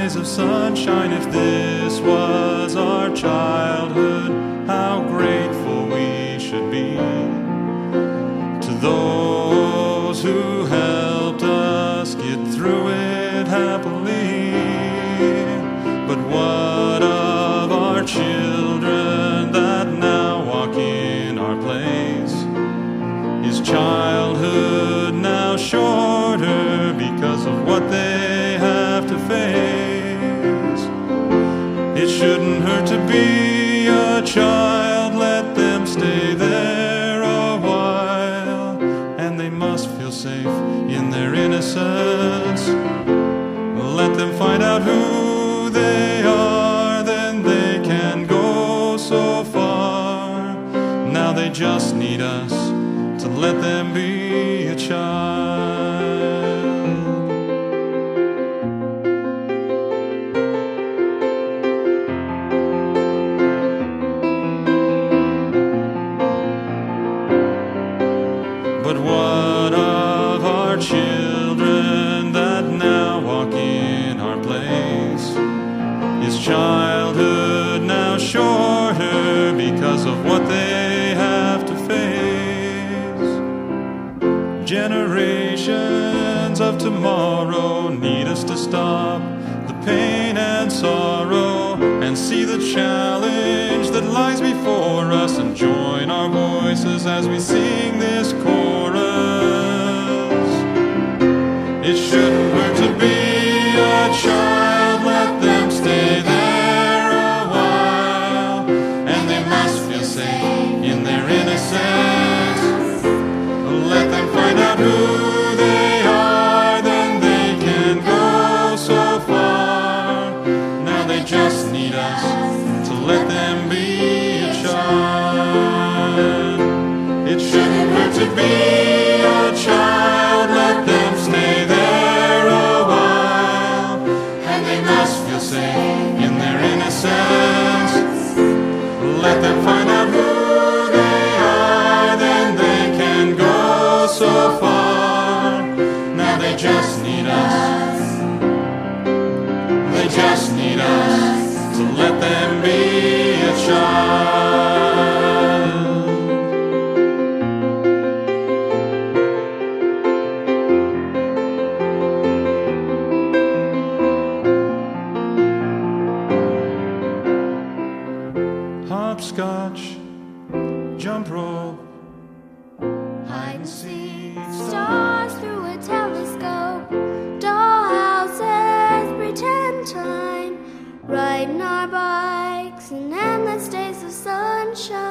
skies of sunshine. If this was our childhood, how grateful we should be to those who helped us get through it happily. But what of our children that now walk in our place? Is childhood now shorter because of what they have to face? It shouldn't hurt to be a child. Let them stay there a while, and they must feel safe in their innocence. Let them find out who they are, then they can go so far. Now they just need us to let them be a child. But what of our children that now walk in our place? Is childhood now shorter because of what they have to face? Generations of tomorrow need us to stop the pain and sorrow and see the challenge that lies before us, and join our voices as we sing this chorus. It shouldn't hurt to be a child. Let them stay there a while, and they must feel safe in their innocence. Let them find out who they are, then they can go so far. Now they just need us to let them be a child. It shouldn't hurt to be a child. Let them stay there a while, and they must feel safe in their innocence. Let them find out who they are, then they can go so far. Now they just need us. They just need us to let them be a child. Hopscotch, jump rope, Hide and seek stars through a telescope, dollhouses, pretend time, riding our bikes in endless days of sunshine.